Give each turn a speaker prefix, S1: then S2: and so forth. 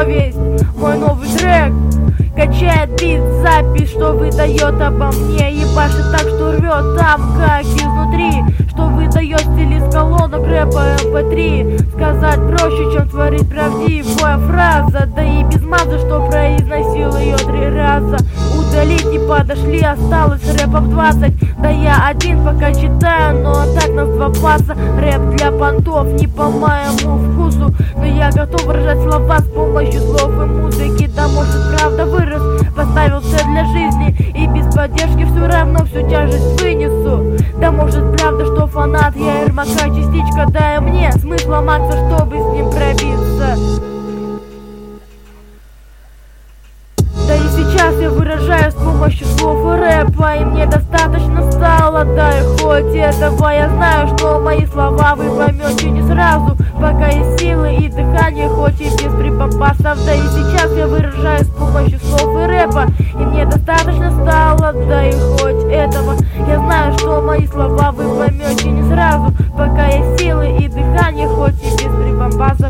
S1: совесть. Мой новый трек качает бит, запись, что выдает обо мне. Ебашит так, что рвет там, как изнутри, что выдает стилист колонок рэпа MP3. Сказать проще, чем творить правдивая фраза. Да и без маза, что произносил ее 3 раза. Удалить не подошли, осталось рэпов 20. Да я один пока читаю, но так нас 2 паса. Рэп для понтов не по моему вкусу, но я готов выражать слова с помощью слов и музыки. Да может правда вырос, поставил цель для жизни, и без поддержки все равно всю тяжесть вынесу. Да может правда, что фанат я Эрмака частичка, дай мне смысл ломаться, чтобы с ним пробиться. Да и сейчас я выражаюсь с помощью слов и рэпа, и мне достаточно стало, да и хоть этого я знаю, что мои слова вы поймете не сразу, пока есть силы и дыхание, хоть и без припомпасов. Да и сейчас я выражаюсь с помощью слов и рэпа, и мне достаточно стало, да и хоть этого я знаю, что мои слова вы поймете не сразу, пока есть силы и дыхание, хоть и без припомпасов.